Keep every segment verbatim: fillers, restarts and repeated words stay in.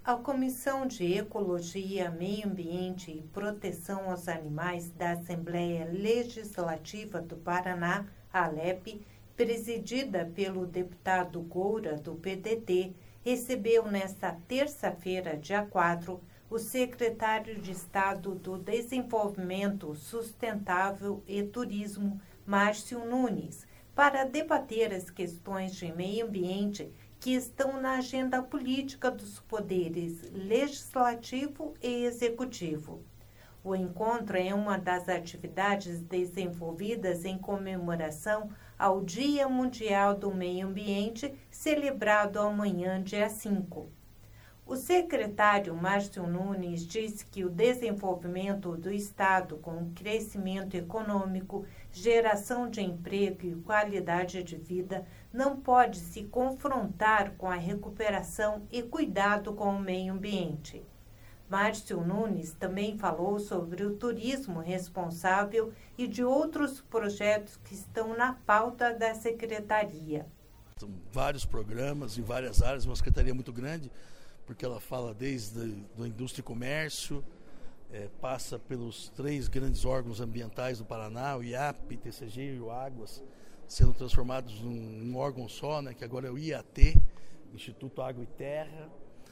A Comissão de Ecologia, Meio Ambiente e Proteção aos Animais da Assembleia Legislativa do Paraná, a ALEP, presidida pelo deputado Goura, do P D T, recebeu nesta terça-feira, dia quatro, o secretário de Estado do Desenvolvimento Sustentável e Turismo, Márcio Nunes, para debater as questões de meio ambiente que estão na agenda política dos poderes legislativo e executivo. O encontro é uma das atividades desenvolvidas em comemoração ao Dia Mundial do Meio Ambiente, celebrado amanhã, dia cinco. O secretário Márcio Nunes disse que o desenvolvimento do Estado com crescimento econômico, geração de emprego e qualidade de vida não pode se confrontar com a recuperação e cuidado com o meio ambiente. Márcio Nunes também falou sobre o turismo responsável e de outros projetos que estão na pauta da secretaria. São vários programas em várias áreas, uma secretaria muito grande, porque ela fala desde a indústria e comércio, é, passa pelos três grandes órgãos ambientais do Paraná, o I A P, T C G e o Águas, sendo transformados num, num órgão só, né, que agora é o I A T, Instituto Água e Terra,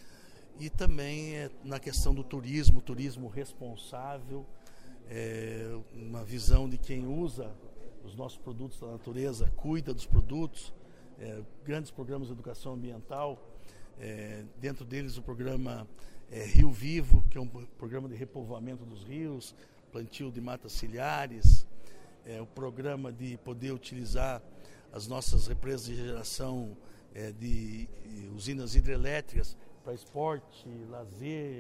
e também é, na questão do turismo, turismo responsável, é, uma visão de quem usa os nossos produtos da natureza, cuida dos produtos, é, grandes programas de educação ambiental. É, dentro deles o programa é, Rio Vivo, que é um programa de repovoamento dos rios, plantio de matas ciliares, é, o programa de poder utilizar as nossas represas de geração é, de, de usinas hidrelétricas para esporte, lazer,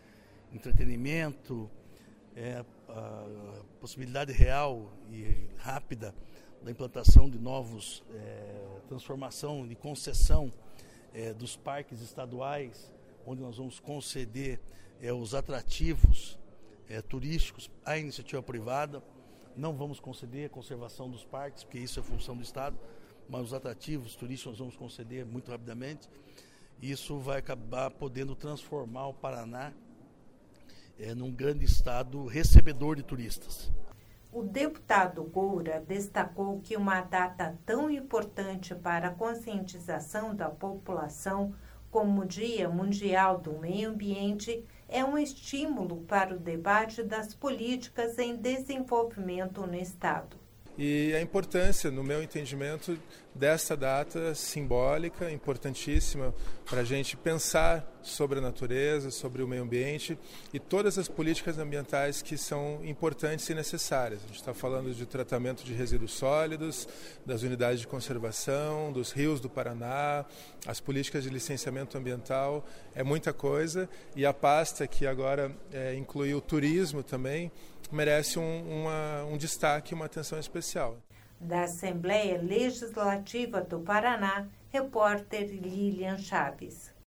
entretenimento, é, a possibilidade real e rápida da implantação de novos, é, transformação de concessão É, dos parques estaduais, onde nós vamos conceder é, os atrativos é, turísticos à iniciativa privada. Não vamos conceder a conservação dos parques, porque isso é função do Estado, mas os atrativos turísticos nós vamos conceder muito rapidamente. Isso vai acabar podendo transformar o Paraná é, num grande estado recebedor de turistas. O deputado Goura destacou que uma data tão importante para a conscientização da população como o Dia Mundial do Meio Ambiente é um estímulo para o debate das políticas em desenvolvimento no Estado. E a importância, no meu entendimento, desta data simbólica, importantíssima para a gente pensar sobre a natureza, sobre o meio ambiente e todas as políticas ambientais que são importantes e necessárias. A gente está falando de tratamento de resíduos sólidos, das unidades de conservação, dos rios do Paraná, as políticas de licenciamento ambiental, é muita coisa, e a pasta que agora é, inclui o turismo também, merece um, uma, um destaque, uma atenção especial. Da Assembleia Legislativa do Paraná, repórter Lilian Chaves.